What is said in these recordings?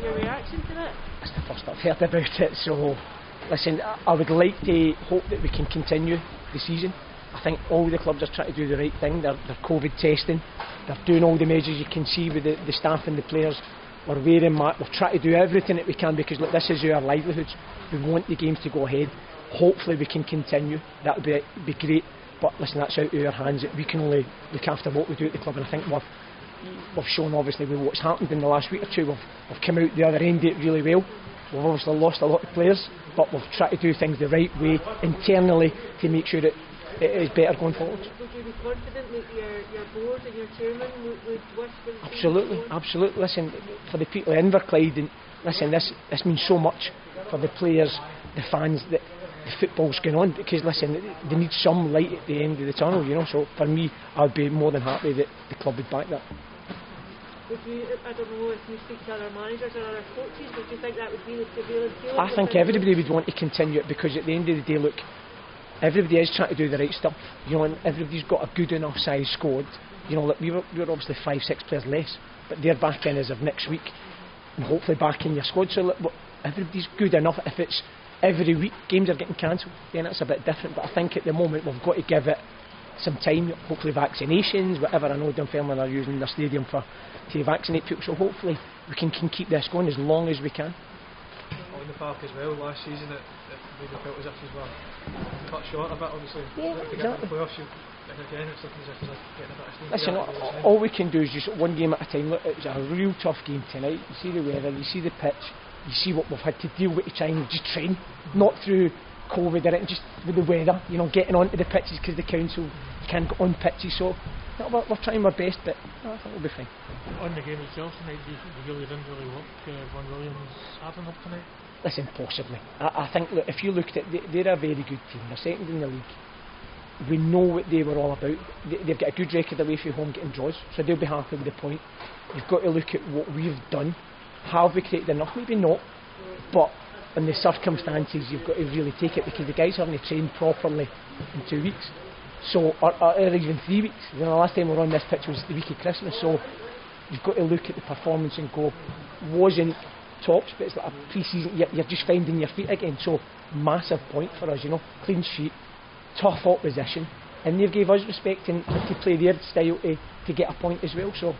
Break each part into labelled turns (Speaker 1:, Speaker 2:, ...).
Speaker 1: your reaction to that?
Speaker 2: It's the first I've heard about it, so listen, I would like to hope that we can continue the season. I think all the clubs are trying to do the right thing. They're COVID testing, they're doing all the measures you can see with the staff and the players. We're wearing masks, we're trying to do everything that we can because look, this is our livelihoods. We want the games to go ahead. Hopefully we can continue, that would be great, but listen, that's out of our hands. We can only look after what we do at the club, and I think we've shown obviously with what's happened in the last week or two. We've come out the other end of it really well. We've obviously lost a lot of players, but we've tried to do things the right way internally to make sure that it is better going forward.
Speaker 1: Would you be confident that your board and your chairman would wish for
Speaker 2: Absolutely. Listen, for the people in Inverclyde, and listen, this means so much for the players, the fans, that the football's going on, because listen, they need some light at the end of the tunnel, you know. So for me, I'd be more than happy that the club would back that.
Speaker 1: Would you, I don't know if you speak to other managers or other coaches, would you think that would be the prevailing feeling?
Speaker 2: I think everybody would want to continue it, because at the end of the day, look, everybody is trying to do the right stuff, you know, and everybody's got a good enough size squad. You know, look, we were obviously 5-6 players less, but they're back in as of next week, and hopefully back in your squad. So look, everybody's good enough. If it's every week games are getting cancelled, then it's a bit different. But I think at the moment we've got to give it some time. Hopefully vaccinations, whatever. I know Dunfermline are using their stadium to vaccinate people, so hopefully we can keep this going as long as we can.
Speaker 3: In the park as well, last season it really felt as if you were cut short a bit, obviously.
Speaker 2: Yeah,
Speaker 3: to get to the playoffs, and again it's looking as if they're getting a bit of steam.
Speaker 2: Listen, all we can do is just one game at a time. Look, it was a real tough game tonight. You see the weather, you see the pitch, you see what we've had to deal with to try and just train, not through COVID or anything, just with the weather, you know, getting onto the pitches because the council can't get on pitches. So no, we're trying our best, but no, I think we'll be fine.
Speaker 4: On the game itself tonight, you really didn't work Vaughan Williams hard enough tonight?
Speaker 2: Listen, possibly. I think, look, if you looked at they're a very good team. They're second in the league. We know what they were all about. They've got a good record away from home getting draws, so they'll be happy with the point. You've got to look at what we've done. Have we created enough? Maybe not, but in the circumstances you've got to really take it, because the guys haven't trained properly in 2 weeks, so or even 3 weeks. You know, the last time we were on this pitch was the week of Christmas, so you've got to look at the performance and go, wasn't tops, but it's like a pre-season, you're just finding your feet again. So massive point for us, you know, clean sheet, tough opposition, and they gave us respect and to play their style to get a point as well. So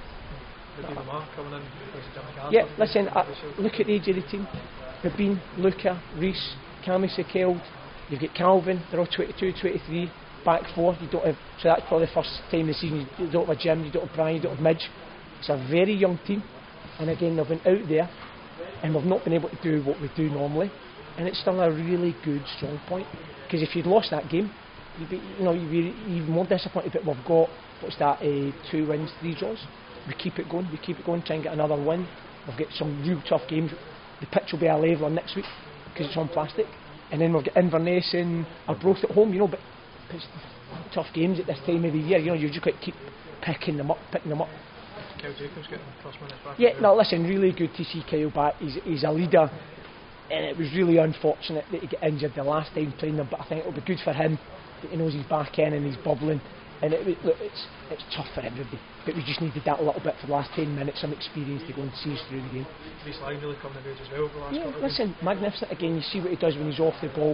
Speaker 2: yeah, listen, look at the age of the team. Rabin, Luca, Reese, Cammy Sekeld, you've got Calvin, they're all 22, 23, back four, you don't have, so that's probably the first time this season you don't have a Jim, you don't have Brian, you don't have Midge. It's a very young team, and again they've been out there and we've not been able to do what we do normally, and it's still a really good strong point, because if you'd lost that game you'd be even more disappointed. But we've got, 2 wins, 3 draws. We keep it going, try and get another win. We've got some real tough games. The pitch will be a leveler next week because it's on plastic, and then we've got Inverness and Arbroath at home, you know, but it's tough games at this time of the year, you know. You've just got to keep picking them up.
Speaker 3: Kyle Jacobs getting first minutes back.
Speaker 2: Yeah, no, listen, really good to see Kyle back. He's a leader, and it was really unfortunate that he got injured the last time playing them, but I think it'll be good for him that he knows he's back in and he's bubbling. And it's tough for everybody, but we just needed that a little bit for the last 10 minutes, some experience to go and see us through the game.
Speaker 3: Reece Lang really coming of age as well.
Speaker 2: Listen, magnificent again. You see what he does when he's off the ball.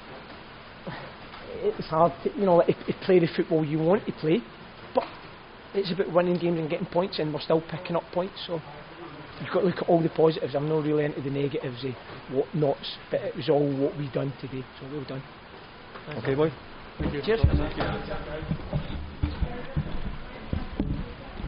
Speaker 2: It's hard to, you know, to play the football you want to play, but it's about winning games and getting points, and we're still picking up points. So you've got to look at all the positives. I'm not really into the negatives, what nots, but it was all what we done today. So well done.
Speaker 5: Okay, boy.
Speaker 2: Cheers.